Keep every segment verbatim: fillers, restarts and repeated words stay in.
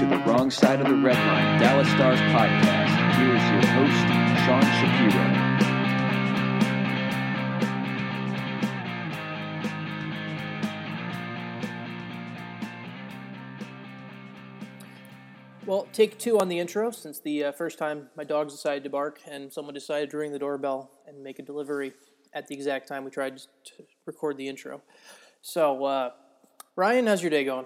the Wrong Side of the Red Line Dallas Stars podcast. Here is your host, Sean Shapiro. Well, take two on the intro, since the uh, first time my dogs decided to bark and someone decided to ring the doorbell and make a delivery at the exact time we tried to record the intro. So, uh, Ryan, how's your day going?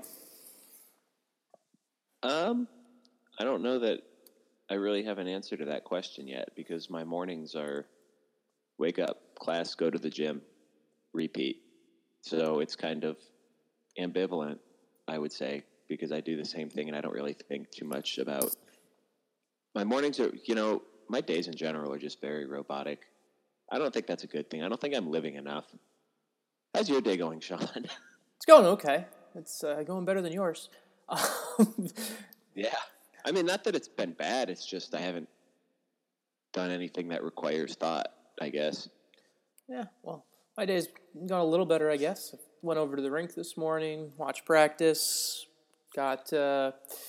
Um, I don't know that I really have an answer to that question yet, because my mornings are wake up, class, go to the gym, repeat. So it's kind of ambivalent, I would say, because I do the same thing and I don't really think too much about my mornings. Are, you know, my days in general are just very robotic. I don't think that's a good thing. I don't think I'm living enough. How's your day going, Sean? It's going okay. It's uh, going better than yours. Yeah. I mean, not that it's been bad. It's just I haven't done anything that requires thought, I guess. Yeah, well, my day's gone a little better, I guess. Went over to the rink this morning, watched practice, got uh,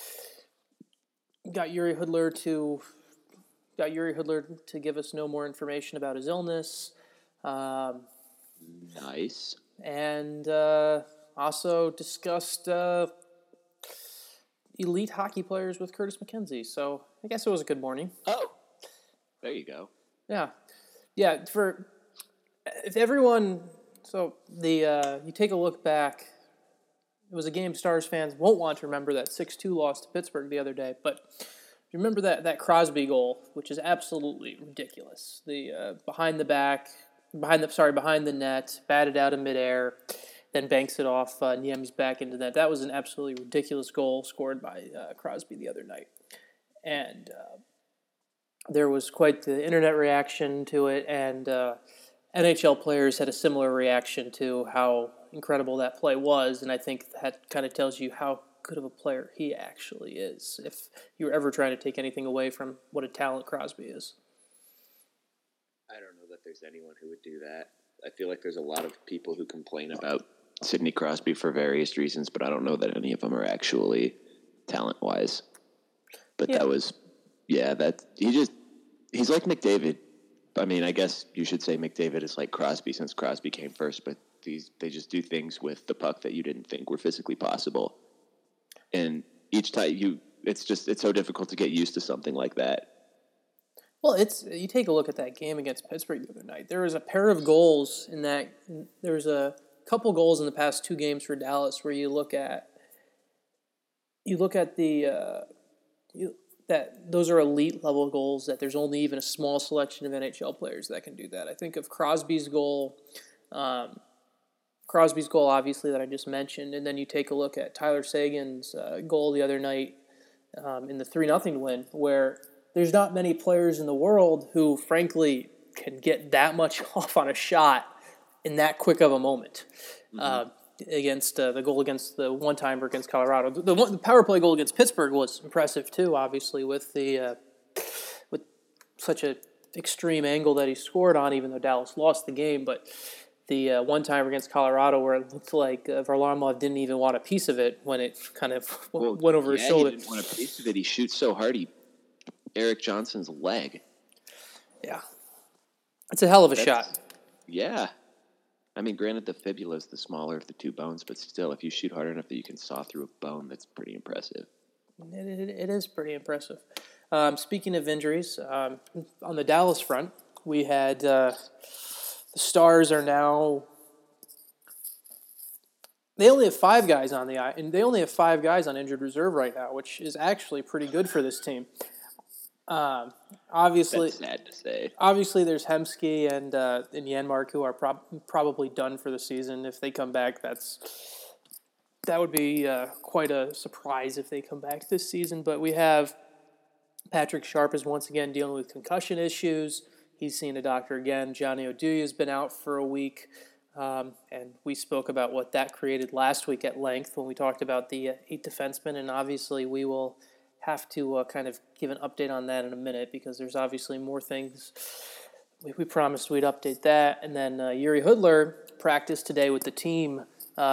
got Yuri Hoodler to got Yuri Hoodler to give us no more information about his illness. Um, nice. And uh, also discussed uh, elite hockey players with Curtis McKenzie. So I guess it was a good morning. Oh, there you go. Yeah, yeah. For if everyone, so the uh, you take a look back. It was a game Stars fans won't want to remember, that six two loss to Pittsburgh the other day. But you remember that that Crosby goal, which is absolutely ridiculous. The uh, behind the back, behind the sorry behind the net, batted out in midair, then banks it off uh, Niemi's back into that. That was an absolutely ridiculous goal scored by uh, Crosby the other night, and uh, there was quite the internet reaction to it, and uh, N H L players had a similar reaction to how incredible that play was, and I think that kind of tells you how good of a player he actually is, if you're ever trying to take anything away from what a talent Crosby is. I don't know that there's anyone who would do that. I feel like there's a lot of people who complain about Sidney Crosby for various reasons, but I don't know that any of them are actually talent-wise. But Yeah. that was, yeah, that he just, he's like McDavid. I mean, I guess you should say McDavid is like Crosby, since Crosby came first, but these they just do things with the puck that you didn't think were physically possible. And each time you, it's just, it's so difficult to get used to something like that. Well, it's you take a look at that game against Pittsburgh the other night. There was a pair of goals in that. There was a couple goals in the past two games for Dallas where you look at, you look at the, uh, you, that those are elite level goals, that there's only even a small selection of N H L players that can do that. I think of Crosby's goal, um, Crosby's goal, obviously, that I just mentioned, and then you take a look at Tyler Seguin's uh, goal the other night um, in the three nothing win, where there's not many players in the world who, frankly, can get that much off on a shot in that quick of a moment. Mm-hmm. Uh, against uh, the goal against the one-timer against Colorado. The, the, one, the power play goal against Pittsburgh was impressive, too, obviously, with the uh, with such an extreme angle that he scored on, even though Dallas lost the game. But the uh, one-timer against Colorado, where it looked like uh, Varlamov didn't even want a piece of it when it kind of well, went over yeah, his shoulder. He didn't want a piece of it. He shoots so hard, he Eric Johnson's leg. Yeah. It's a hell of a That's, shot. Yeah. I mean, granted, the fibula is the smaller of the two bones, but still, if you shoot hard enough that you can saw through a bone, that's pretty impressive. It, it, it is pretty impressive. Um, speaking of injuries, um, on the Dallas front, we had uh, the Stars are now. They only have five guys on the and they only have five guys on injured reserve right now, which is actually pretty good for this team. Um, obviously, That's sad to say. Obviously, there's Hemsky and uh, and Janmark, who are prob- probably done for the season. If they come back, that's that would be uh, quite a surprise if they come back this season. But we have Patrick Sharp is once again dealing with concussion issues. He's seen a doctor again. Johnny Oduya has been out for a week, um, and we spoke about what that created last week at length when we talked about the uh, eight defensemen. And obviously, we will have to uh, kind of give an update on that in a minute, because there's obviously more things. We, we promised we'd update that. And then uh, Yuri Hoodler practiced today with the team uh,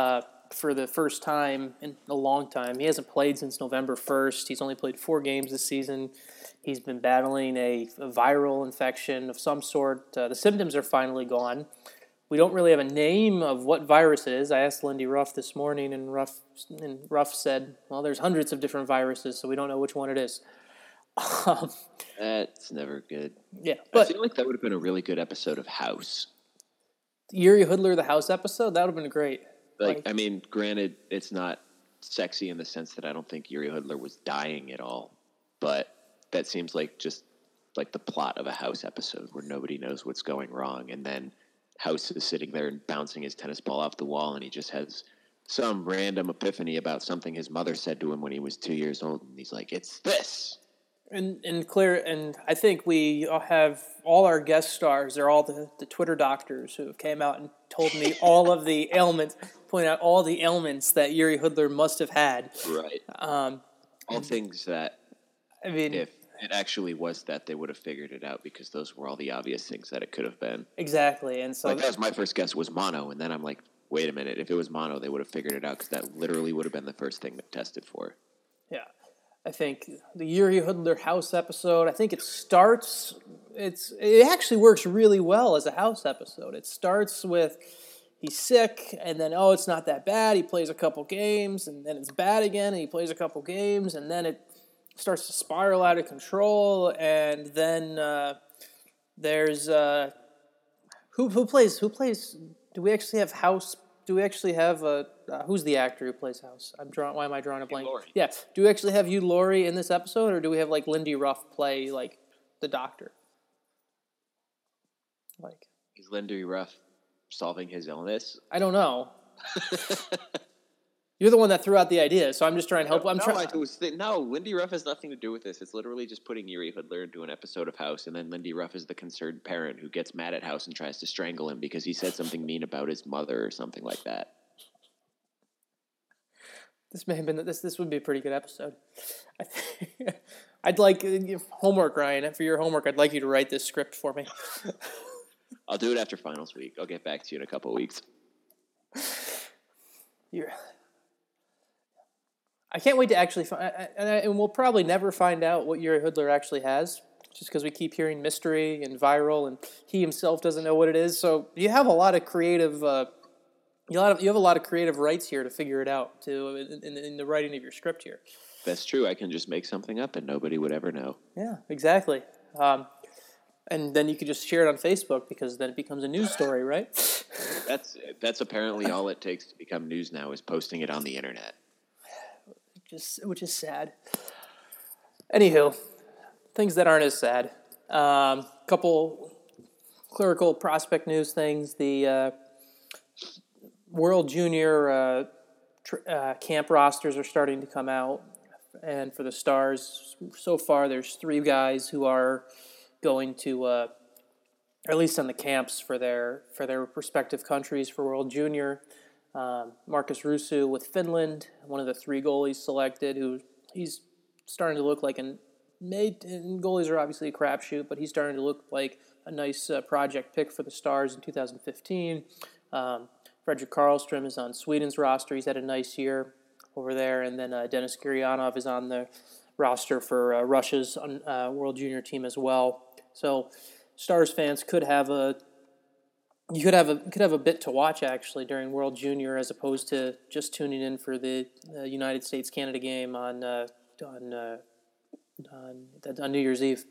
for the first time in a long time. He hasn't played since November first. He's only played four games this season. He's been battling a, a viral infection of some sort. Uh, the symptoms are finally gone. We don't really have a name of what virus it is. I asked Lindy Ruff this morning, and Ruff, and Ruff said, well, there's hundreds of different viruses, so we don't know which one it is. Um, That's never good. Yeah, but but I feel like that would have been a really good episode of House. Yuri Hoodler, the House episode, that would have been great. Like, Like- I mean, granted, it's not sexy in the sense that I don't think Yuri Hoodler was dying at all, but that seems like just like the plot of a House episode where nobody knows what's going wrong, and then House is sitting there and bouncing his tennis ball off the wall, and he just has some random epiphany about something his mother said to him when he was two years old, and he's like, "It's this." And and clear, and I think we all have all our guest stars. They're all the, the Twitter doctors who came out and told me all of the ailments, point out all the ailments that Yuri Hoodler must have had. Right. Um, All things that, I mean, if it actually was that, they would have figured it out because those were all the obvious things that it could have been. exactly. And so, Like, that was my first guess was mono, and then I'm like, wait a minute. If it was mono, they would have figured it out because that literally would have been the first thing that tested for. yeah, I think the Yuri Hoodler House episode. I think it starts. It's it actually works really well as a House episode. It starts with he's sick, and then oh, it's not that bad. He plays a couple games, and then it's bad again, and he plays a couple games, and then it starts to spiral out of control, and then uh, there's uh, who who plays who plays. Do we actually have House? Do we actually have a uh, who's the actor who plays House? I'm drawing. Why am I drawing a blank? Laurie. Yeah. Do we actually have Hugh Laurie in this episode, or do we have like Lindy Ruff play like the doctor? Like Is Lindy Ruff solving his illness? I don't know. You're the one that threw out the idea, so I'm just trying to help. I'm no, trying. I was th- no, Lindy Ruff has nothing to do with this. It's literally just putting Yuri Hoodler into an episode of House, and then Lindy Ruff is the concerned parent who gets mad at House and tries to strangle him because he said something mean about his mother or something like that. This may have been this. This would be a pretty good episode. I think, I'd like uh, homework, Ryan. For your homework, I'd like you to write this script for me. I'll do it after finals week. I'll get back to you in a couple weeks. You're. I can't wait to actually find, and, I, and we'll probably never find out what Yuri Hoodler actually has, just because we keep hearing mystery and viral, and he himself doesn't know what it is. So you have a lot of creative, uh, you have you have a lot of creative rights here to figure it out, to in, in, in the writing of your script here. That's true. I can just make something up and nobody would ever know. Yeah, exactly. Um, and then you could just share it on Facebook because then it becomes a news story, right? That's that's apparently all it takes to become news now is posting it on the internet. Just, which is sad. Anywho, things that aren't as sad. Um, couple clerical prospect news things. The uh, World Junior uh, tr- uh, camp rosters are starting to come out. And for the Stars, so far there's three guys who are going to, uh, or at least on the camps for their for their respective countries for World Junior. Um, Marcus Rusu with Finland, one of the three goalies selected, who he's starting to look like an made. And goalies are obviously a crapshoot, but he's starting to look like a nice uh, project pick for the Stars in two thousand fifteen. Um, Fredrik Karlström is on Sweden's roster. He's had a nice year over there, and then uh, Denis Gurianov is on the roster for uh, Russia's uh, World Junior team as well. So, Stars fans could have a You could have a could have a bit to watch actually during World Junior as opposed to just tuning in for the uh, United States Canada game on uh, on, uh, on on New Year's Eve.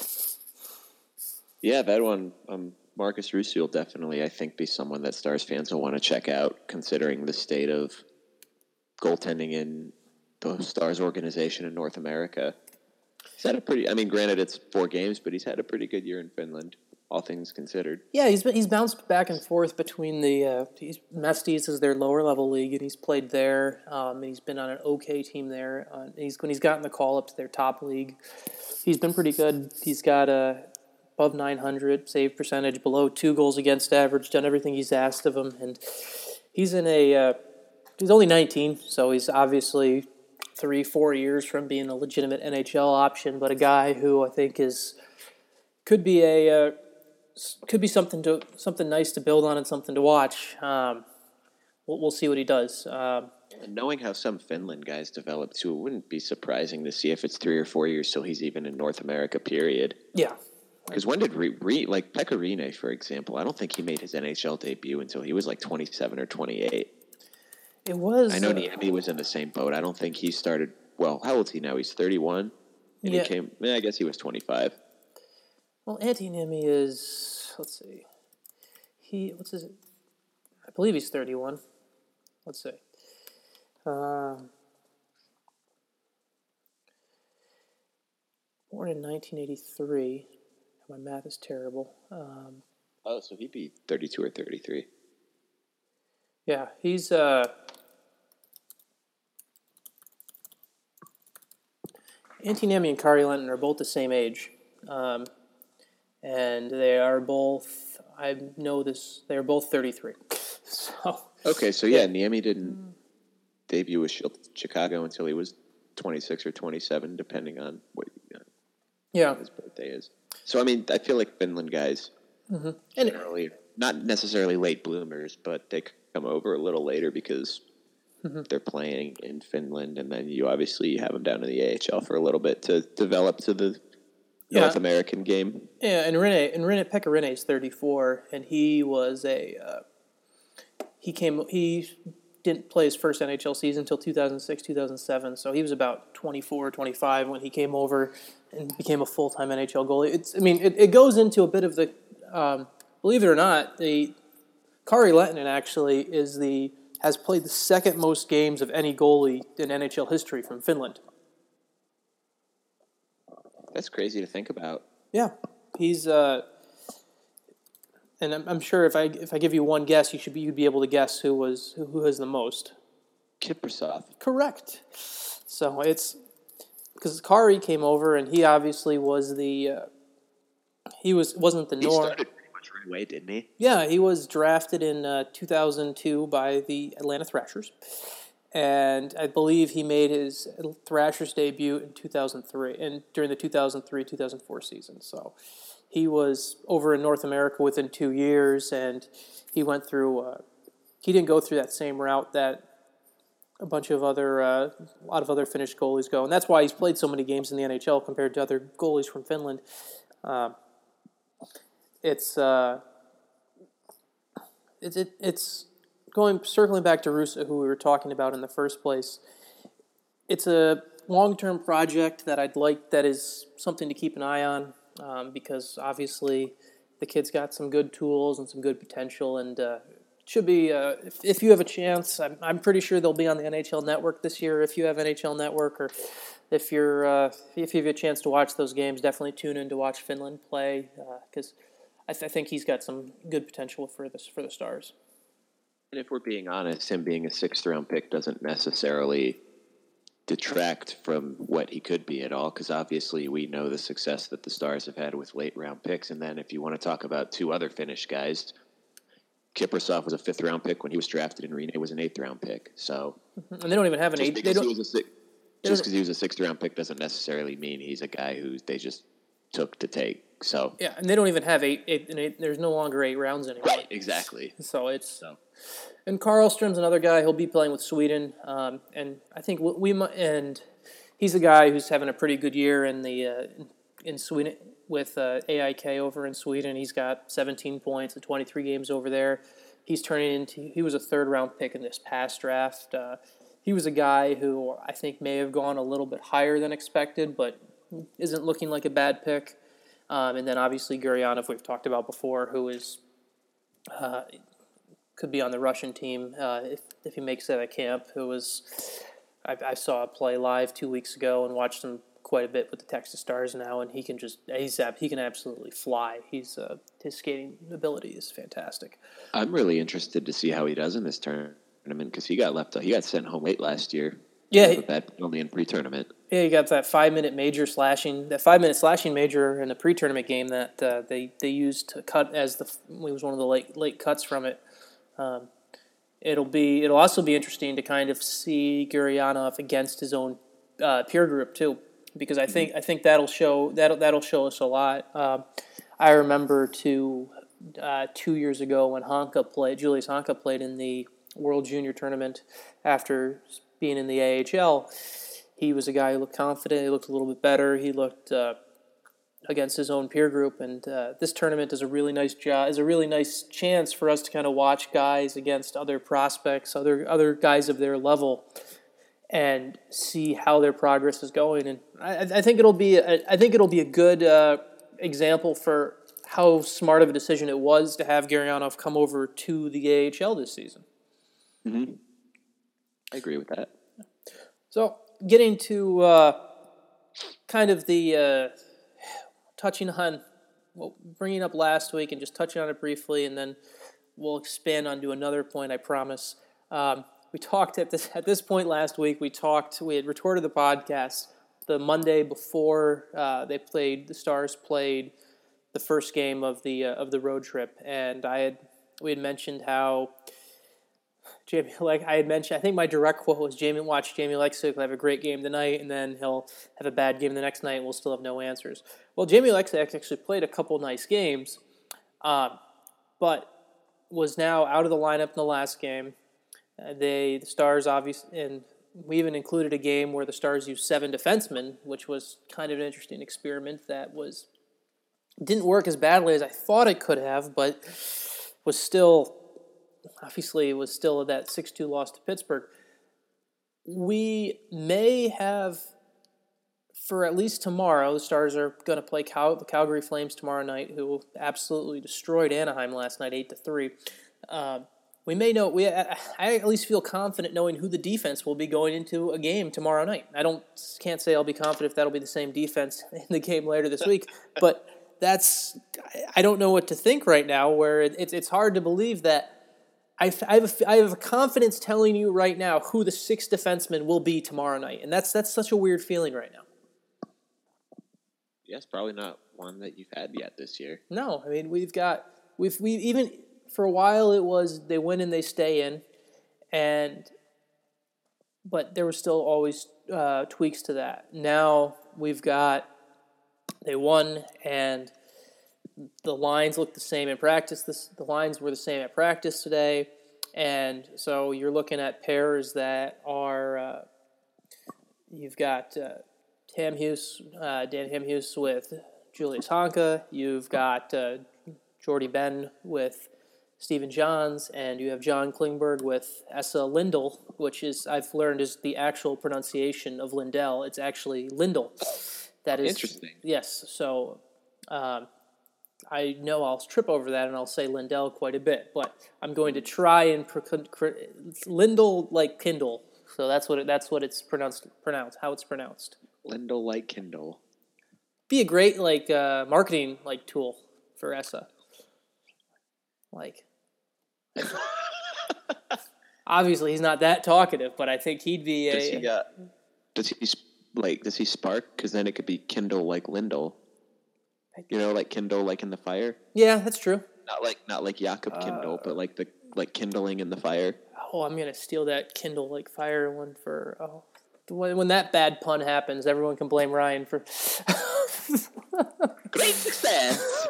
Yeah, that one, um, Marcus Rusu will definitely, I think, be someone that Stars fans will want to check out, considering the state of goaltending in the Stars organization in North America. He's had a pretty, I mean, granted it's four games, but he's had a pretty good year in Finland, all things considered. Yeah, he's been, he's bounced back and forth between the uh, he's Mestis is their lower level league, and he's played there. Um, and he's been on an okay team there. Uh, he's when he's gotten the call up to their top league, he's been pretty good. He's got a above nine hundred save percentage, below two goals against average, done everything he's asked of him, and he's in a uh, he's only nineteen, so he's obviously three, four years from being a legitimate N H L option, but a guy who I think is could be a uh, could be something to something nice to build on and something to watch. Um, we'll, we'll see what he does. Um, And knowing how some Finland guys develop too, it wouldn't be surprising to see if it's three or four years till he's even in North America. Period. yeah. Because when did Re, Re, like Pekka Rinne, for example? I don't think he made his N H L debut until he was like twenty-seven or twenty-eight. It was. I know uh, Niemi was in the same boat. I don't think he started. Well, how old is he now? He's thirty-one. And Yeah. he came. Yeah, I guess he was twenty-five. Well, Antti Niemi is. Let's see. He what's his? I believe he's thirty-one. Let's see. Um, born in nineteen eighty-three. My math is terrible. Um, Oh, so he'd be thirty-two or thirty-three. yeah, he's. Uh, Antti Niemi and Kari Lenton are both the same age. Um, and they are both, I know this, they're both thirty-three. So. Okay, so yeah, Niemi didn't debut with Chicago until he was twenty-six or twenty-seven, depending on what uh, Yeah. his birthday is. So, I mean, I feel like Finland guys Mm-hmm. And generally, not necessarily late bloomers, but they come over a little later because mm-hmm. they're playing in Finland, and then you obviously have them down in the A H L for a little bit to develop to the Yeah. North American game. Yeah, and Rinne and Rinne Pekka Rinne is thirty-four, and he was a uh, he came he didn't play his first N H L season until two thousand six, two thousand seven, so he was about twenty-four, twenty-five when he came over and became a full-time N H L goalie. It's I mean, it, it goes into a bit of the um, believe it or not, the Kari Lehtinen actually is the has played the second most games of any goalie in N H L history from Finland. That's crazy to think about. Yeah, he's, uh, and I'm, I'm sure if I if I give you one guess, you should be you'd be able to guess who was who, who has the most. Kiprusoff. Correct. So it's because Kari came over and he obviously was the uh, he was wasn't the He norm. started pretty much right away, didn't he? Yeah, he was drafted in uh, two thousand two by the Atlanta Thrashers. And I believe he made his Thrashers debut in two thousand three, and during the two thousand three two thousand four season. So he was over in North America within two years, and he went through. Uh, he didn't go through that same route that a bunch of other, uh, a lot of other Finnish goalies go, and that's why he's played so many games in the N H L compared to other goalies from Finland. Uh, it's uh, it, it it's. Going circling back to Russa, who we were talking about in the first place, it's a long-term project that I'd like. That is something to keep an eye on um, because obviously the kid's got some good tools and some good potential, and uh, it should be. Uh, if, if you have a chance, I'm, I'm pretty sure they'll be on the N H L Network this year. If you have N H L Network, or if you're uh, if you have a chance to watch those games, definitely tune in to watch Finland play because uh, I, th- I think he's got some good potential for this for the Stars. And if we're being honest, him being a sixth-round pick doesn't necessarily detract from what he could be at all, because obviously we know the success that the Stars have had with late-round picks. And then if you want to talk about two other Finnish guys, Kiprusoff was a fifth-round pick when he was drafted, and Rinne was an eighth-round pick. So, and they don't even have an just eighth. They because don't, he was a six, just because he was a sixth-round pick doesn't necessarily mean he's a guy who they just took to take. So yeah, and they don't even have eight. eight, and eight there's no longer eight rounds anymore. right, exactly. So it's So. And Karlstrom's another guy. He'll be playing with Sweden, um, and I think we, we might. And he's a guy who's having a pretty good year in the uh, in Sweden with uh, A I K over in Sweden. He's got seventeen points in twenty-three games over there. He's turning into. He was a third round pick in this past draft. Uh, he was a guy who I think may have gone a little bit higher than expected, but isn't looking like a bad pick. Um, and then obviously Gurianov, we've talked about before, who is. Uh, could be on the Russian team uh, if if he makes it out of camp. Who was I, I saw a play live two weeks ago and watched him quite a bit with the Texas Stars now, and he can just he's he can absolutely fly. He's uh, his skating ability is fantastic. I'm really interested to see how he does in this tournament because he got left. He got sent home late last year. Yeah, he, that only in pre-tournament. Yeah, he got that five minute major slashing, that five minute slashing major in the pre-tournament game that uh, they they used to cut as the it was one of the late late cuts from it. Um, it'll be. It'll also be interesting to kind of see Gurianov against his own uh, peer group too, because I think I think that'll show that'll that'll show us a lot. Um, I remember two uh, two years ago when Honka played, Julius Honka played in the World Junior Tournament after being in the A H L. He was a guy who looked confident. He looked a little bit better. He looked uh, against his own peer group, and uh, this tournament is a really nice job. Is a really nice chance for us to kind of watch guys against other prospects, other other guys of their level, and see how their progress is going. And I, I think it'll be a, I think it'll be a good uh, example for how smart of a decision it was to have Gurianov come over to the A H L this season. Mm-hmm. I agree with that. So, getting to uh, kind of the uh, touching on, well, bringing up last week and just touching on it briefly, and then we'll expand onto another point, I promise. Um, we talked at this at this point last week. We talked. We had recorded the podcast the Monday before uh, they played. The Stars played the first game of the uh, of the road trip, and I had we had mentioned how. Jamie, like I had mentioned, I think my direct quote was, Jamie, watch Jamie Lexick have a great game tonight, and then he'll have a bad game the next night, and we'll still have no answers. Well, Jamie Lexick actually played a couple nice games, um, but was now out of the lineup in the last game. Uh, they, the Stars, obviously, and we even included a game where the Stars used seven defensemen, which was kind of an interesting experiment that was didn't work as badly as I thought it could have, but was still... Obviously, it was still that six two loss to Pittsburgh. We may have, for at least tomorrow, the Stars are going to play Cal- the Calgary Flames tomorrow night, who absolutely destroyed Anaheim last night, eight to three. Uh, we may know. We I, I at least feel confident knowing who the defense will be going into a game tomorrow night. I don't can't say I'll be confident if that'll be the same defense in the game later this week, but that's I don't know what to think right now. Where it's it's hard to believe that. I have, a, I have a confidence telling you right now who the sixth defenseman will be tomorrow night, and that's that's such a weird feeling right now. Yes, probably not one that you've had yet this year. No, I mean we've got we've we even for a while it was they win and they stay in, and but there were still always uh, tweaks to that. Now we've got they won and. The lines look the same in practice. This, the lines were the same at practice today. And so you're looking at pairs that are, uh, you've got uh, Hamhuis, uh, Dan Hamhuis with Julius Honka. You've got uh, Jordy Ben with Stephen Johns. And you have John Klingberg with Esa Lindell, which is, I've learned, is the actual pronunciation of Lindell. It's actually Lindell. That is interesting. Yes. So, um, I know I'll trip over that and I'll say Lindell quite a bit, but I'm going to try and pr- pr- Lindell like Kindle, so that's what it, that's what it's pronounced. Pronounced how it's pronounced. Lindell like Kindle. Be a great like uh, marketing like tool for E S A. Like, obviously he's not that talkative, but I think he'd be a. Does he, uh, does he like? Does he spark? Because then it could be Kindle like Lindell. You know, like Kindle, like in the fire. Yeah, that's true. Not like not like Jakob Kindle, uh, but like the like kindling in the fire. Oh, I'm gonna steal that Kindle like fire one for. Oh, when, when that bad pun happens, everyone can blame Ryan for. Great success.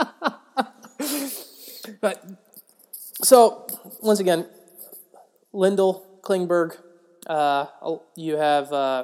But so once again, Lindell, Klingberg, uh, you have uh,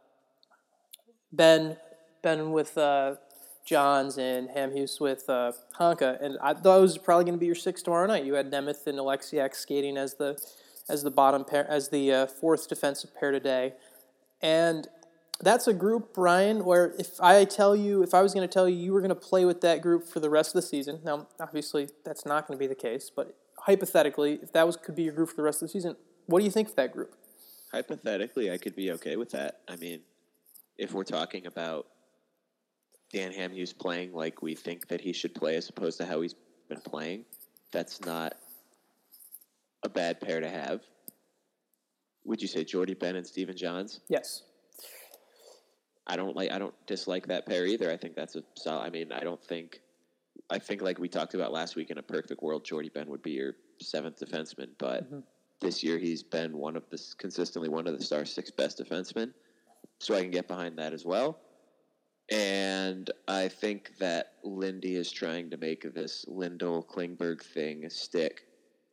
Ben, Ben with. Uh, Johns and Hamhuis with uh, Honka, and I, those are probably going to be your six tomorrow night. You had Nemeth and Alexiak skating as the as the bottom pair, as the uh, fourth defensive pair today, and that's a group, Brian, where if I tell you, if I was going to tell you you were going to play with that group for the rest of the season, now obviously that's not going to be the case, but hypothetically, if that was could be your group for the rest of the season, what do you think of that group? Hypothetically, I could be okay with that. I mean, if we're talking about Dan Hamhuis playing like we think that he should play as opposed to how he's been playing, that's not a bad pair to have. Would you say Jordy Ben and Stephen Johns? Yes. I don't like. I don't dislike that pair either. I think that's a solid. I mean, I don't think. I think like we talked about last week, in a perfect world, Jordy Ben would be your seventh defenseman. But mm-hmm. this year, he's been one of the consistently one of the Stars' six best defensemen. So I can get behind that as well. And I think that Lindy is trying to make this Lindell Klingberg thing stick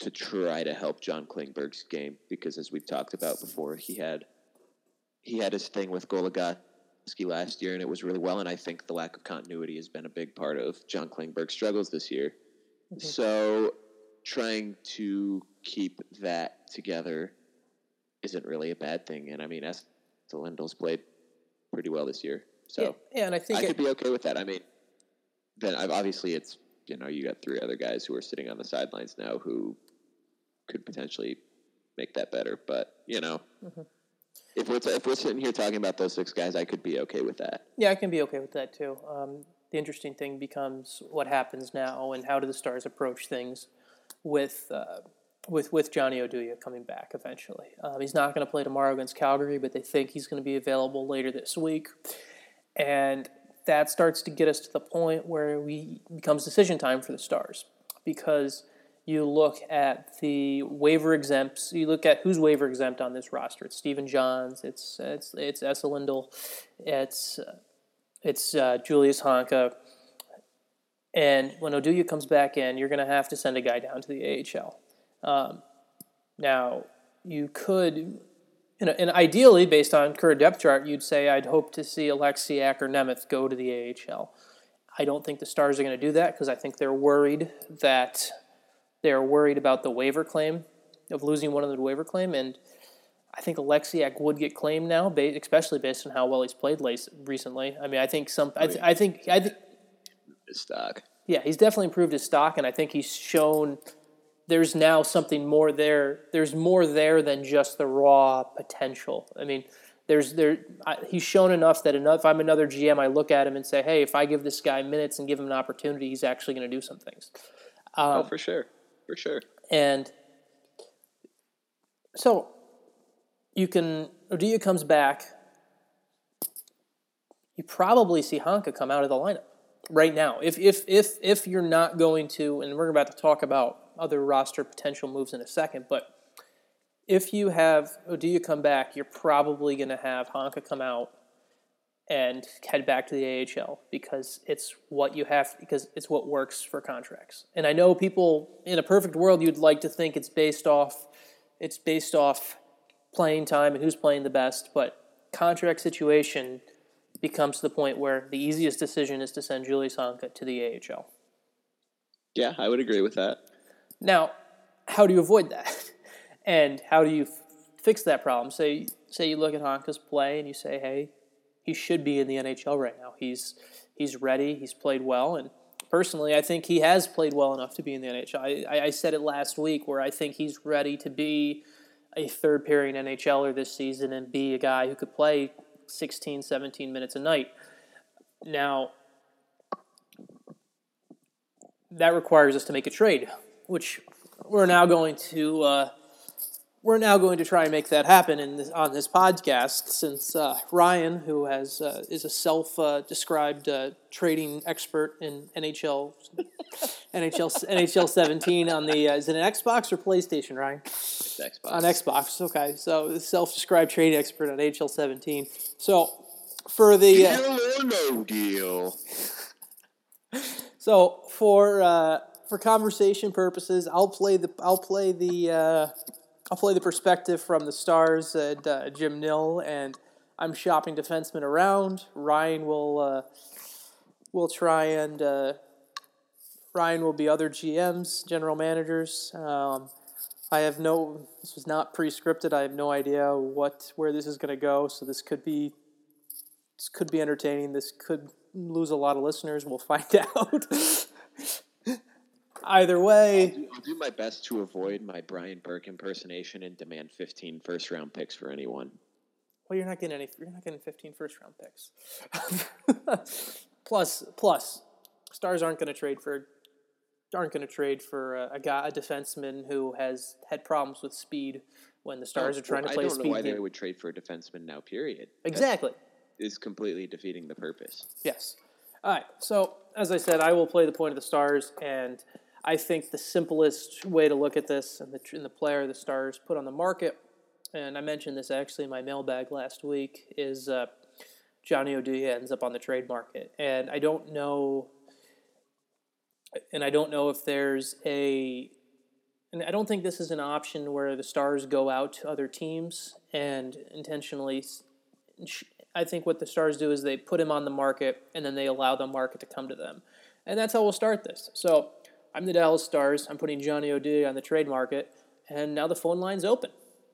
to try to help John Klingberg's game, because as we've talked about before, he had he had his thing with Goligoski last year, and it was really well. And I think the lack of continuity has been a big part of John Klingberg's struggles this year. Mm-hmm. So trying to keep that together isn't really a bad thing. And I mean, Esa Lindell's played pretty well this year, so yeah, yeah and I think I it, could be okay with that. I mean, then I've, obviously it's, you know, you got three other guys who are sitting on the sidelines now who could potentially make that better. But, you know, mm-hmm. if we're t- if we're sitting here talking about those six guys, I could be okay with that. Yeah, I can be okay with that too. Um, the interesting thing becomes what happens now, and how do the Stars approach things with uh, with with Johnny Oduya coming back eventually. Um, he's not going to play tomorrow against Calgary, but they think he's going to be available later this week, and that starts to get us to the point where we becomes decision time for the Stars, because you look at the waiver exempts. You look at who's waiver exempt on this roster. It's Stephen Johns. It's it's it's Esa Lindell. It's uh, it's uh, Julius Honka. And when Oduya comes back in, you're going to have to send a guy down to the A H L. Um, now you could, you know, and ideally, based on current depth chart, you'd say I'd hope to see Alexiak or Nemeth go to the A H L. I don't think the Stars are going to do that, because I think they're worried that. They're worried about the waiver claim, of losing one of the waiver claim, and I think Alexiak would get claimed now, especially based on how well he's played recently. I mean, I think some, I, th- I think, I think his stock. Yeah, he's definitely improved his stock, and I think he's shown there's now something more there. There's more there than just the raw potential. I mean, there's there. I, he's shown enough that enough. If I'm another G M, I look at him and say, hey, if I give this guy minutes and give him an opportunity, he's actually going to do some things. Um, oh, for sure. For sure. And so you can, Oduya comes back, you probably see Honka come out of the lineup right now. If if if if you're not going to, and we're about to talk about other roster potential moves in a second, but if you have Oduya come back, you're probably going to have Honka come out and head back to the A H L, because it's what you have, because it's what works for contracts. And I know people, in a perfect world, you'd like to think it's based off it's based off playing time and who's playing the best, but contract situation becomes to the point where the easiest decision is to send Julius Honka to the A H L. Yeah, I would agree with that. Now, how do you avoid that? And how do you f- fix that problem? Say, say you look at Honka's play and you say, hey, he should be in the N H L right now. He's he's ready. He's played well. And personally, I think he has played well enough to be in the N H L. I, I said it last week where I think he's ready to be a third-pairing NHLer this season and be a guy who could play sixteen, seventeen minutes a night. Now, that requires us to make a trade, which we're now going to uh, we're now going to try and make that happen in this, on this podcast, since uh, Ryan, who has uh, is a self-described uh, trading expert in N H L, N H L, N H L seventeen on the uh, is it an Xbox or PlayStation, Ryan? It's Xbox. On Xbox, okay. So self-described trading expert on N H L seventeen. So for the uh, deal or no deal. So for uh, for conversation purposes, I'll play the I'll play the uh, I'll play the perspective from the Stars and uh, Jim Nill, and I'm shopping defensemen around. Ryan will uh, will try and uh, Ryan will be other G Ms, general managers. Um, I have no. This was not pre-scripted. I have no idea what where this is going to go. So this could be this could be entertaining. This could lose a lot of listeners. We'll find out. Either way, I'll do, I'll do my best to avoid my Brian Burke impersonation and demand fifteen first round picks for anyone. Well, you're not getting any. You're not getting fifteen first round picks. plus, plus, Stars aren't going to trade for aren't going to trade for a, a guy, a defenseman who has had problems with speed when the Stars no, are trying well, to play I a don't speed know why game. they would trade for a defenseman now. Period. Exactly. That is completely defeating the purpose. Yes. All right. So, as I said, I will play the point of the Stars, and I think the simplest way to look at this and the, and the player the Stars put on the market, and I mentioned this actually in my mailbag last week, is uh, Johnny Oduya ends up on the trade market. And I don't know, and I don't know if there's a and I don't think this is an option where the Stars go out to other teams and intentionally. I think what the Stars do is they put him on the market and then they allow the market to come to them, and that's how we'll start this. So I'm the Dallas Stars. I'm putting Johnny Oduya on the trade market, and now the phone line's open.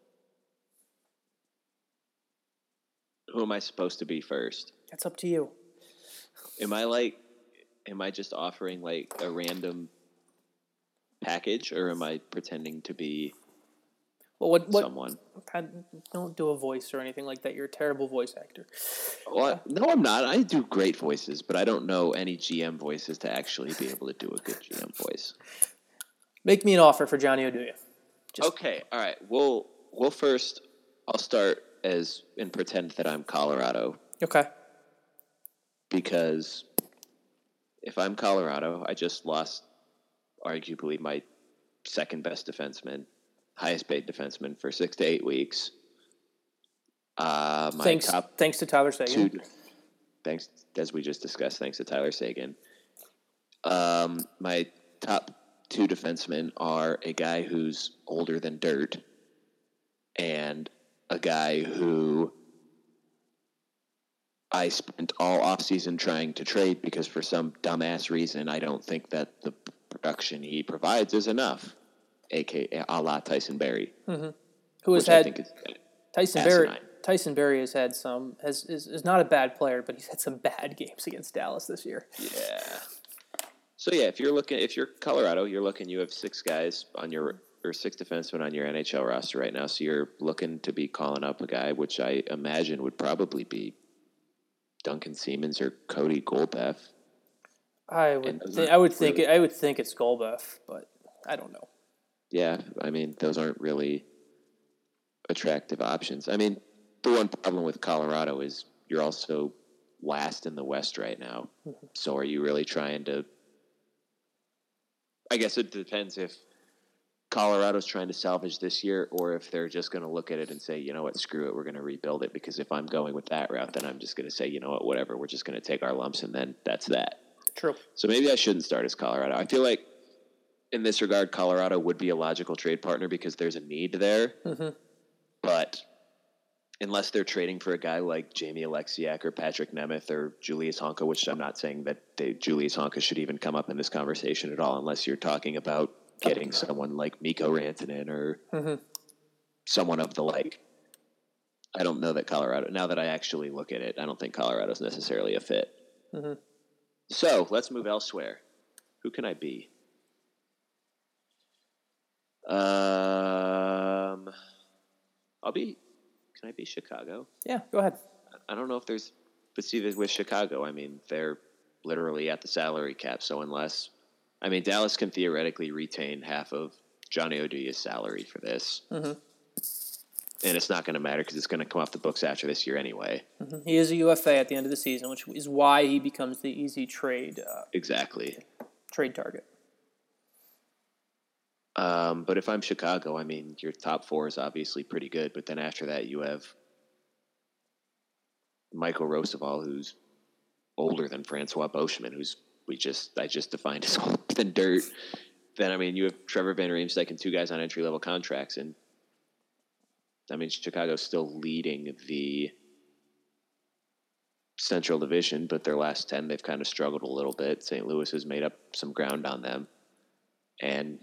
Who am I supposed to be first? That's up to you. Am I like, am I just offering like a random package, or am I pretending to be well, what, what, someone? I, don't do a voice or anything like that. You're a terrible voice actor. Well, I, no, I'm not. I do great voices, but I don't know any G M voices to actually be able to do a good G M voice. Make me an offer for Johnny Oduya. Just... Okay, all right. We'll we'll first. I'll start as and pretend that I'm Colorado. Okay. Because if I'm Colorado, I just lost arguably my second best defenseman, highest paid defenseman for six to eight weeks. Uh, my thanks, top thanks to Tyler Seguin. Two, thanks, as we just discussed, thanks to Tyler Seguin. Um, my top two defensemen are a guy who's older than dirt and a guy who I spent all offseason trying to trade because for some dumbass reason I don't think that the production he provides is enough, a k a a la Tyson Barrie. Mm-hmm. Who has had Tyson asinine. Barrie? Tyson Barrie has had some has is, is not a bad player, but he's had some bad games against Dallas this year. Yeah. So yeah, if you're looking, if you're Colorado, you're looking. You have six guys on your or six defensemen on your N H L roster right now. So you're looking to be calling up a guy, which I imagine would probably be Duncan Siemens or Cody Golbeff. I would th- I would think really, I would think it's Golbeff, but I don't know. Yeah, I mean those aren't really attractive options. I mean, the one problem with Colorado is you're also last in the West right now. Mm-hmm. So are you really trying to? I guess it depends if Colorado's trying to salvage this year, or if they're just going to look at it and say, you know what, screw it, we're going to rebuild it. Because if I'm going with that route, then I'm just going to say, you know what, whatever, we're just going to take our lumps, and then that's that. True. So maybe I shouldn't start as Colorado. I feel like in this regard, Colorado would be a logical trade partner because there's a need there. Mm-hmm. But unless they're trading for a guy like Jamie Alexiak or Patrick Nemeth or Julius Honka, which I'm not saying that they, Julius Honka should even come up in this conversation at all, unless you're talking about getting someone like Mikko Rantanen or mm-hmm. someone of the like. I don't know that Colorado, now that I actually look at it, I don't think Colorado's necessarily a fit. Mm-hmm. So let's move elsewhere. Who can I be? Um, I'll be, can I be Chicago? Yeah, go ahead. I don't know if there's, but see, with Chicago, I mean, they're literally at the salary cap. So unless, I mean, Dallas can theoretically retain half of Johnny Oduya's salary for this. Mm-hmm. And it's not going to matter because it's going to come off the books after this year anyway. Mm-hmm. He is a U F A at the end of the season, which is why he becomes the easy trade. Uh, exactly. Trade target. Um, but if I'm Chicago, I mean, your top four is obviously pretty good. But then after that, you have Michael Roosevelt, who's older than Francois Beauchemin, who's we just I just defined as older than dirt. Then I mean, you have Trevor Van Riemsdyk and two guys on entry level contracts, and I mean, Chicago's still leading the Central Division, but their last ten, they've kind of struggled a little bit. Saint Louis has made up some ground on them, and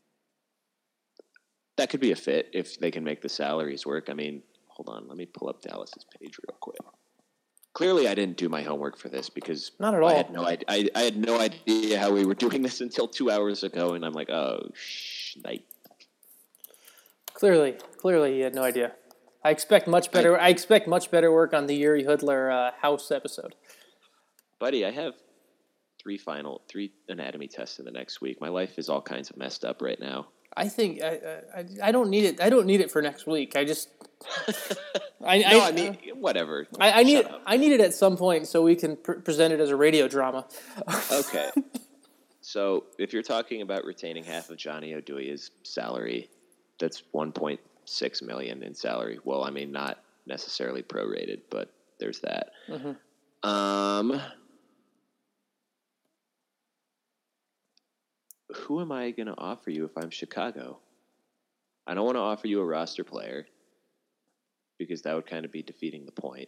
that could be a fit if they can make the salaries work. I mean, hold on, let me pull up Dallas's page real quick. Clearly, I didn't do my homework for this because not at all. I had no idea. I, I had no idea how we were doing this until two hours ago, and I'm like, oh, shite. Clearly, clearly, you had no idea. I expect much better. I, I expect much better work on the Yuri Hudler uh, house episode. Buddy, I have three final, three anatomy tests in the next week. My life is all kinds of messed up right now. I think I I, I don't need it. I don't need it for next week. I just. I, no, I, I mean uh, whatever. I, I need up. I need it at some point so we can pr- present it as a radio drama. Okay. So if you're talking about retaining half of Johnny Oduya's salary, that's one point six million dollars in salary. Well, I mean, not necessarily prorated, but there's that. Mm-hmm. Um, who am I going to offer you if I'm Chicago? I don't want to offer you a roster player because that would kind of be defeating the point.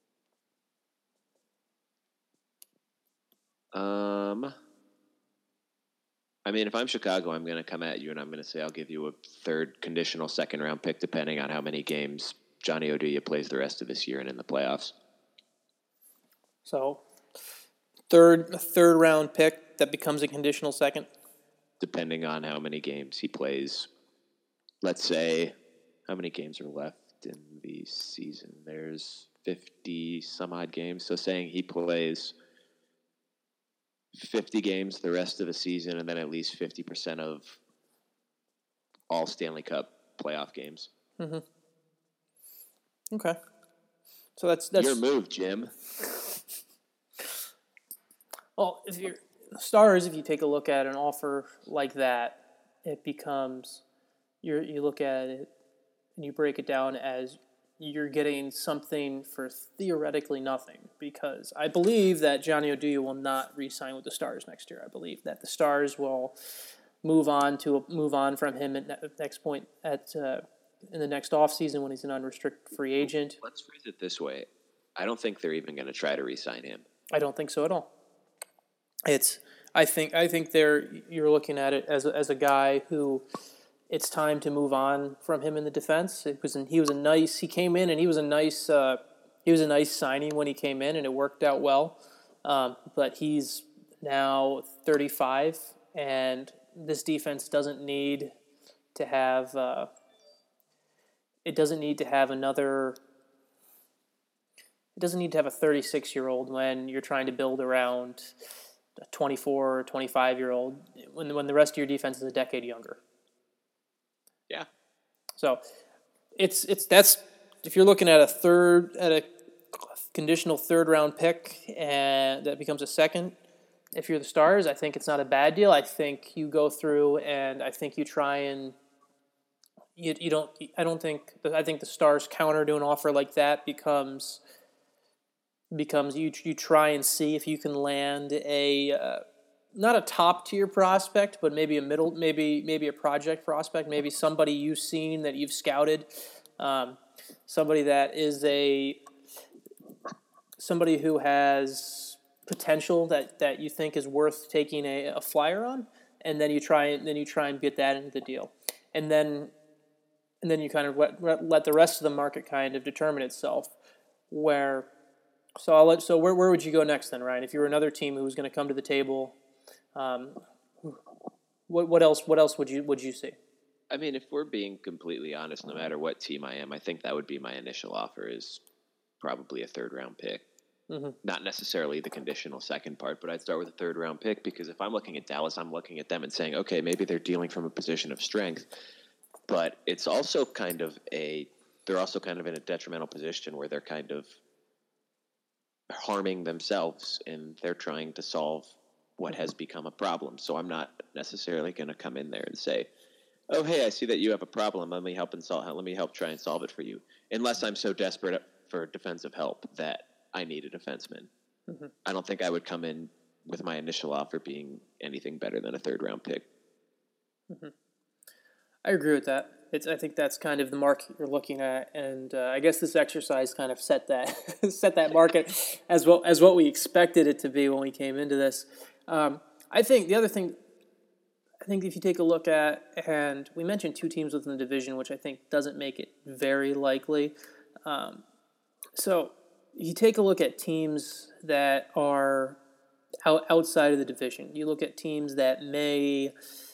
Um, I mean, if I'm Chicago, I'm going to come at you and I'm going to say I'll give you a third conditional second round pick depending on how many games Johnny Oduya plays the rest of this year and in the playoffs. So, third a third round pick that becomes a conditional second? Depending on how many games he plays. Let's say, how many games are left in the season? There's fifty some odd games. So saying he plays fifty games the rest of the season and then at least fifty percent of all Stanley Cup playoff games. Mm-hmm. Okay. So that's that's your move, Jim. Well, if you're Stars, if you take a look at an offer like that, it becomes you you look at it and you break it down as you're getting something for theoretically nothing, because I believe that Johnny Oduya will not re-sign with the Stars next year. I believe that the Stars will move on to move on from him at ne- next point at uh, in the next offseason when he's an unrestricted free agent. Let's phrase it this way. I don't think they're even going to try to re-sign him. I don't think so at all. It's I think I think they're you're looking at it as a, as a guy who it's time to move on from him in the defense. It was an, he was a nice he came in and he was a nice uh, he was a nice signing when he came in and it worked out well. Um, but he's now thirty-five and this defense doesn't need to have uh, it doesn't need to have another it doesn't need to have a thirty-six year old when you're trying to build around a twenty-four or twenty-five year old when when the rest of your defense is a decade younger. Yeah. So it's it's that's if you're looking at a third at a conditional third round pick and that becomes a second. If you're the Stars, I think it's not a bad deal. I think you go through and I think you try and you you don't I don't think I think the Stars counter to an offer like that becomes becomes you you try and see if you can land a uh, not a top tier prospect, but maybe a middle, maybe maybe a project prospect, maybe somebody you've seen that you've scouted, um, somebody that is a somebody who has potential that, that you think is worth taking a, a flyer on, and then you try and then you try and get that into the deal, and then and then you kind of let, let the rest of the market kind of determine itself where. So I'll let, so where where would you go next then, Ryan? If you were another team who was going to come to the table, um, what what else what else would you would you see? I mean, if we're being completely honest, no matter what team I am, I think that would be my initial offer is probably a third round pick. Mm-hmm. Not necessarily the conditional second part, but I'd start with a third round pick because if I'm looking at Dallas, I'm looking at them and saying, okay, maybe they're dealing from a position of strength, but it's also kind of a they're also kind of in a detrimental position where they're kind of harming themselves and they're trying to solve what has become a problem. So I'm not necessarily going to come in there and say, oh, hey, I see that you have a problem. Let me help and solve. Let me help try and solve it for you. Unless I'm so desperate for defensive help that I need a defenseman. Mm-hmm. I don't think I would come in with my initial offer being anything better than a third round pick. Mm-hmm. I agree with that. It's. I think that's kind of the market you're looking at, and uh, I guess this exercise kind of set that set that market as well as what we expected it to be when we came into this. Um, I think the other thing, I think if you take a look at, and we mentioned two teams within the division, which I think doesn't make it very likely. Um, so if you take a look at teams that are out, outside of the division, you look at teams that may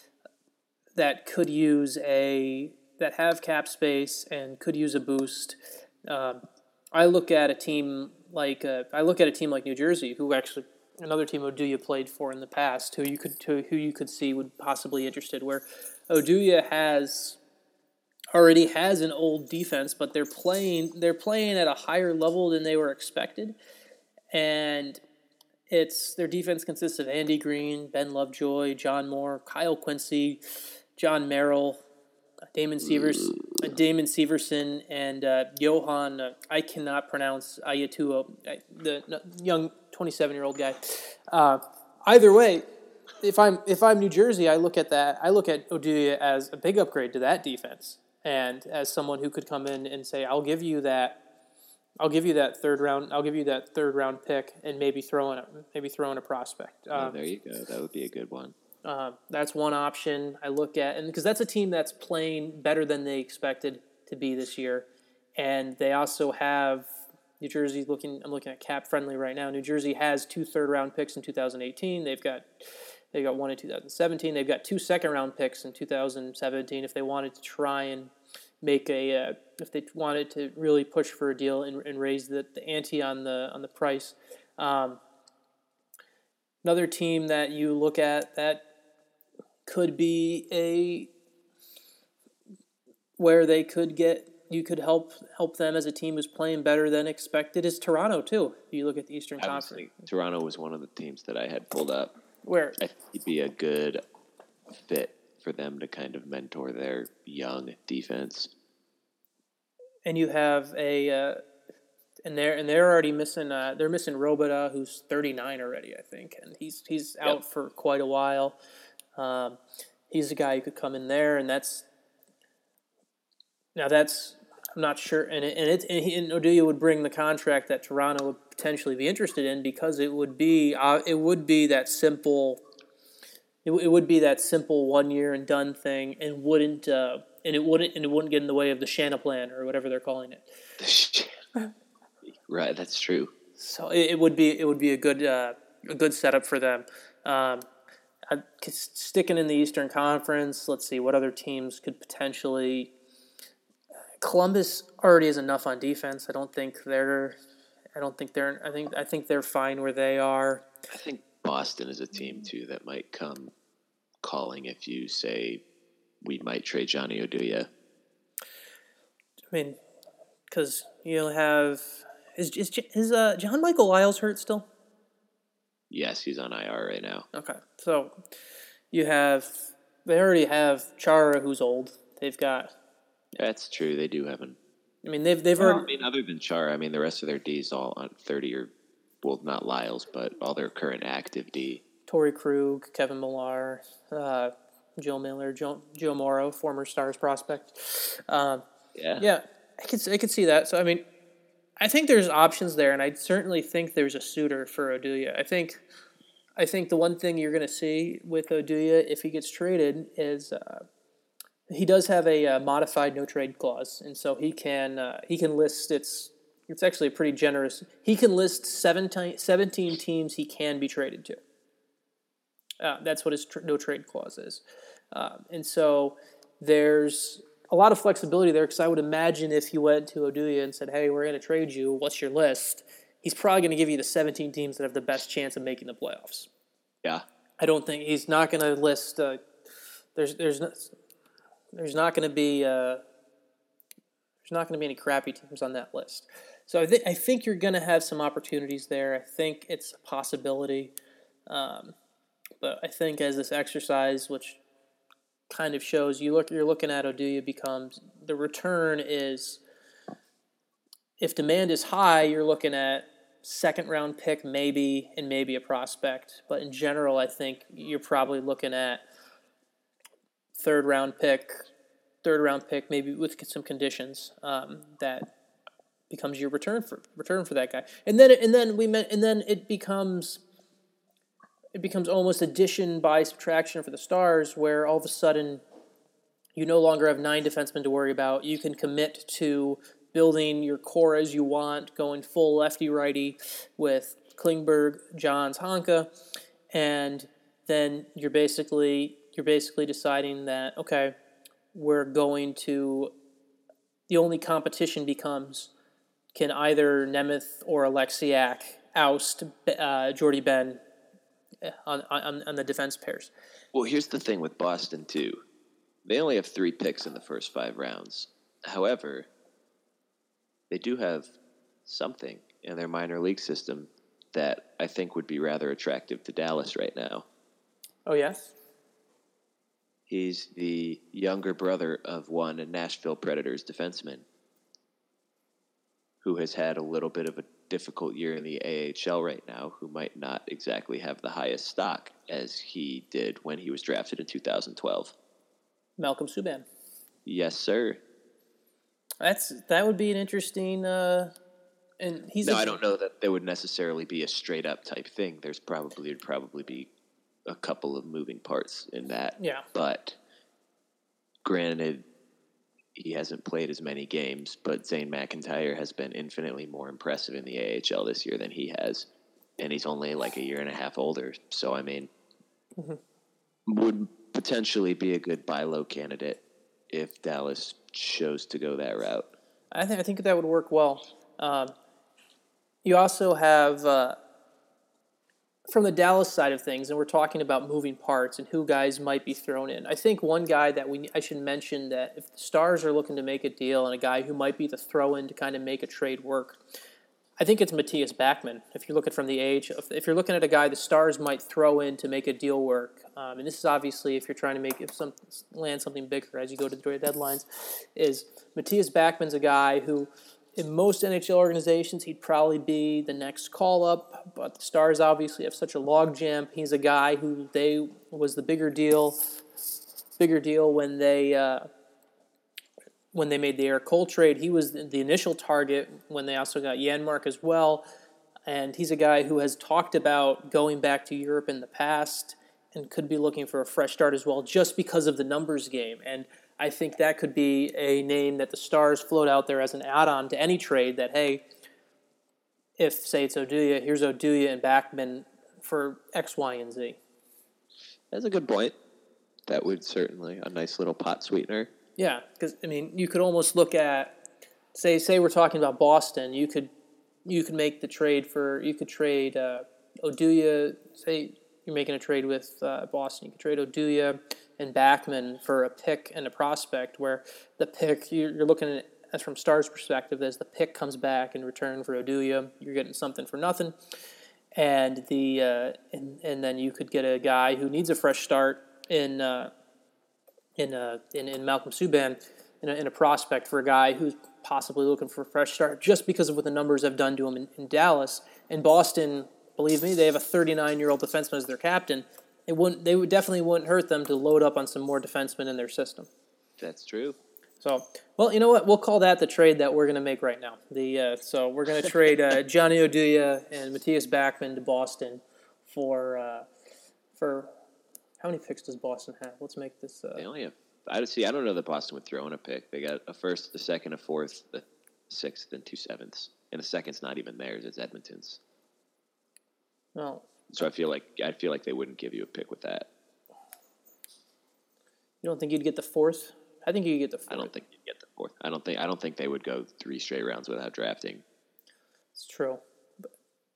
that could use a that have cap space and could use a boost. Um, I look at a team like uh, I look at a team like New Jersey, who actually another team Oduya played for in the past, who you could who, who you could see would possibly be interested. Where Oduya has already has an old defense, but they're playing they're playing at a higher level than they were expected, and it's their defense consists of Andy Green, Ben Lovejoy, John Moore, Kyle Quincy, John Merrill, Damon Severs, uh, Damon Severson, and uh, Johan. Uh, I cannot pronounce Ayatuo, the no, young twenty-seven-year-old guy. Uh, either way, if I'm if I'm New Jersey, I look at that. I look at Oduya as a big upgrade to that defense. and as someone who could come in and say, I'll give you that. I'll give you that third round. I'll give you that third round pick, and maybe throw in a maybe throw in a prospect. Oh, Um, there you go. That would be a good one. uh, that's one option I look at, and because that's a team that's playing better than they expected to be this year, and they also have New Jersey looking. I'm looking at cap friendly right now. New Jersey has two third round picks in two thousand eighteen. They've got they got one in two thousand seventeen. They've got two second round picks in two thousand seventeen. If they wanted to try and make a uh, if they wanted to really push for a deal and, and raise the, the ante on the on the price. Um, another team that you look at that could be a where they could get you could help help them as a team who's playing better than expected is Toronto too. If you look at the Eastern I was Conference, thinking Toronto was one of the teams that I had pulled up. where I think he'd be a good fit for them to kind of mentor their young defense. and you have a uh, and they're and they're already missing uh, they're missing Robota, who's thirty-nine already, I think, and he's he's out Yep. for quite a while. Um, he's a guy who could come in there, and that's now that's I'm not sure, and it, and it and, he, and Oduya would bring the contract that Toronto would potentially be interested in because it would be uh, it would be that simple. It, it would be that simple one year and done thing, and wouldn't uh, and it wouldn't and it wouldn't get in the way of the Shanna plan or whatever they're calling it. Right, that's true. So it, it would be it would be a good uh, a good setup for them. Um, I, sticking in the Eastern Conference, let's see what other teams could potentially. Columbus already has enough on defense. I don't think they're. I don't think they're. I think I think they're fine where they are. I think Boston is a team too that might come calling if you say we might trade Johnny Oduya. I mean, because you'll have is is is uh, John Michael Lyles hurt still? Yes, he's on I R right now. Okay, so you have they already have Chara, who's old. They've got. That's true. They do have an. I mean, they've they've Well, already. I mean, other than Chara, I mean, the rest of their D's all on thirty or, well, not Lyles, but all their current active D. Torrey Krug, Kevin Millar, uh, Joe Miller, Joe, Joe Morrow, former Stars prospect. Um, Yeah. yeah, I could I could see that. So I mean, I think there's options there, and I certainly think there's a suitor for Oduya. I think, I think the one thing you're going to see with Oduya if he gets traded is uh, he does have a uh, modified no trade clause, and so he can uh, he can list it's it's actually pretty generous. He can list seventeen, seventeen teams he can be traded to. Uh, that's what his tr- no trade clause is, um, and so there's a lot of flexibility there. Because I would imagine if you went to Oduya and said, "Hey, we're going to trade you. What's your list?" He's probably going to give you the seventeen teams that have the best chance of making the playoffs. Yeah. I don't think he's not going to list. Uh, there's there's no, there's not going to be uh, there's not going to be any crappy teams on that list. So I think I think you're going to have some opportunities there. I think it's a possibility. Um, But I think as this exercise, which kind of shows you look, you're looking at Oduya becomes the return is if demand is high, you're looking at second round pick maybe and maybe a prospect. But in general, I think you're probably looking at third round pick, third round pick maybe with some conditions um, that becomes your return for return for that guy. And then and then we met, and then it becomes. It becomes almost addition by subtraction for the Stars, where all of a sudden you no longer have nine defensemen to worry about. You can commit to building your core as you want, going full lefty-righty with Klingberg, Johns, Honka, and then you're basically you're basically deciding that okay, we're going to the only competition becomes can either Nemeth or Alexiak oust uh, Jordy Ben. On, on on the defense pairs. Well, here's the thing with Boston, too. They only have three picks in the first five rounds. However, they do have something in their minor league system that I think would be rather attractive to Dallas right now. Oh, yes? He's the younger brother of one Nashville Predators defenseman who has had a little bit of a difficult year in the A H L right now, who might not exactly have the highest stock as he did when he was drafted in two thousand twelve. Malcolm Subban. Yes, sir. That's that would be an interesting. Uh, and he's No, a, I don't know that there would necessarily be a straight up type thing. There's probably would probably be a couple of moving parts in that. Yeah. But granted, he hasn't played as many games, but Zane McIntyre has been infinitely more impressive in the A H L this year than he has. And he's only like a year and a half older. So, I mean, mm-hmm. would potentially be a good buy low candidate if Dallas chose to go that route. I think I think that would work well. Um, you also have uh, from the Dallas side of things, and we're talking about moving parts and who guys might be thrown in. I think one guy that we I should mention that if the Stars are looking to make a deal and a guy who might be the throw-in to kind of make a trade work, I think it's Matthias Backman. If you're looking from the age, if, if you're looking at a guy the Stars might throw in to make a deal work, um, and this is obviously if you're trying to make if some land something bigger as you go to the trade deadlines, is Matthias Backman's a guy who, in most N H L organizations, he'd probably be the next call-up, but the Stars obviously have such a logjam. He's a guy who they was the bigger deal, bigger deal when they uh, when they made the Eric Cole trade. He was the initial target when they also got Janmark as well, and he's a guy who has talked about going back to Europe in the past and could be looking for a fresh start as well, just because of the numbers game. And I think that could be a name that the Stars float out there as an add-on to any trade that, hey, if, say, it's Oduya, here's Oduya and Backman for X, Y, and Z. That's a good point. That would certainly a nice little pot sweetener. Yeah, because, I mean, you could almost look at, say, say we're talking about Boston, you could you could make the trade for, you could trade uh, Oduya, say you're making a trade with uh, Boston, you could trade Oduya and Backman for a pick and a prospect, where the pick, you're looking at it as from Stars' perspective, as the pick comes back in return for Oduya, you're getting something for nothing, and the uh, and, and then you could get a guy who needs a fresh start in uh, in, uh, in in Malcolm Subban in a, in a prospect for a guy who's possibly looking for a fresh start just because of what the numbers have done to him in, in Dallas. And Boston, believe me, they have a thirty-nine-year-old defenseman as their captain. It wouldn't. They would definitely wouldn't hurt them to load up on some more defensemen in their system. That's true. So, well, you know what? We'll call that the trade that we're going to make right now. The uh, so we're going to trade uh, Johnny Oduya and Matthias Backman to Boston for uh, for how many picks does Boston have? Let's make this. Uh, they only have. I see. I don't know that Boston would throw in a pick. They got a first, a second, a fourth, a sixth, and two sevenths. And the second's not even theirs; it's Edmonton's. Well. So I feel like I feel like they wouldn't give you a pick with that. You don't think you'd get the fourth? I think you get the fourth. I don't think you'd get the fourth. I don't think I don't think they would go three straight rounds without drafting. It's true. But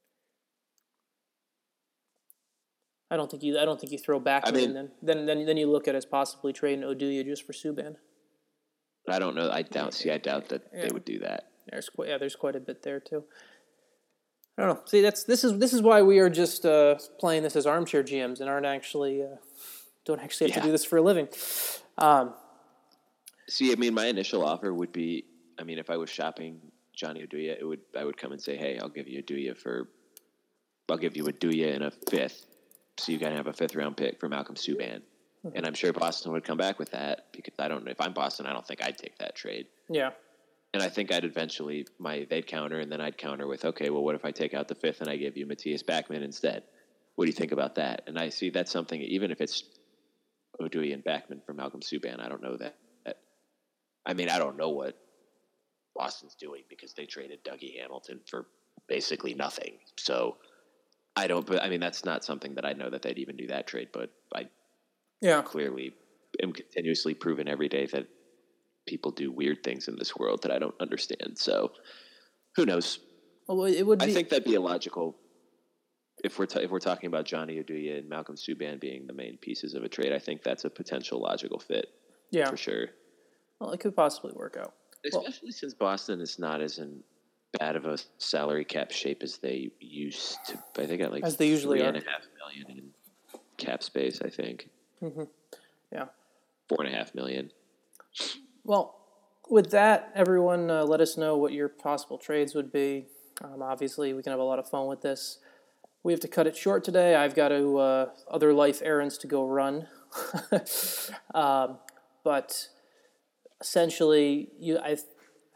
I don't think you I don't think you throw back I mean, then. Then then then you look at it as possibly trading Oduya just for Subban. I don't know. I doubt see I doubt that yeah. they would do that. There's quite yeah, there's quite a bit there too. I don't know. See, that's this is this is why we are just uh, playing this as armchair G Ms and aren't actually uh, don't actually have yeah. to do this for a living. Um, See, I mean, my initial offer would be, I mean, if I was shopping Johnny Oduya, it would I would come and say, hey, I'll give you Oduya for, I'll give you Oduya in a fifth, so you can have a fifth round pick for Malcolm Subban, mm-hmm. and I'm sure Boston would come back with that because I don't know if I'm Boston, I don't think I'd take that trade. Yeah. And I think I'd eventually, my they'd counter, and then I'd counter with, okay, well, what if I take out the fifth and I give you Matthias Backman instead? What do you think about that? And I see that's something, even if it's Oduya and Backman for Malcolm Subban, I don't know that. that. I mean, I don't know what Boston's doing because they traded Dougie Hamilton for basically nothing. So I don't, but I mean, that's not something that I know that they'd even do that trade, but I yeah. clearly am continuously proven every day that people do weird things in this world that I don't understand. So who knows? Well, it would. Be... I think that'd be a logical. If we're ta- if we're talking about Johnny Oduya and Malcolm Subban being the main pieces of a trade, I think that's a potential logical fit. Yeah, for sure. Well, it could possibly work out, especially well, since Boston is not as in bad of a salary cap shape as they used to. I think got like as they usually three are. and a half million in cap space. I think. Mm-hmm. Yeah. Four and a half million. Well, with that, everyone, uh, let us know what your possible trades would be. Um, obviously, we can have a lot of fun with this. We have to cut it short today. I've got to uh, other life errands to go run. um, but essentially, you, I,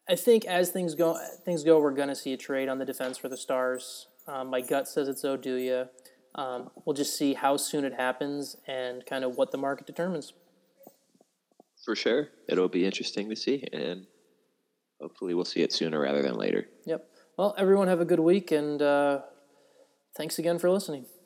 I think as things go, things go, we're going to see a trade on the defense for the Stars. Um, my gut says it's Oduya. Um, we'll just see how soon it happens and kind of what the market determines. For sure. It'll be interesting to see, and hopefully we'll see it sooner rather than later. Yep. Well, everyone have a good week, and uh, thanks again for listening.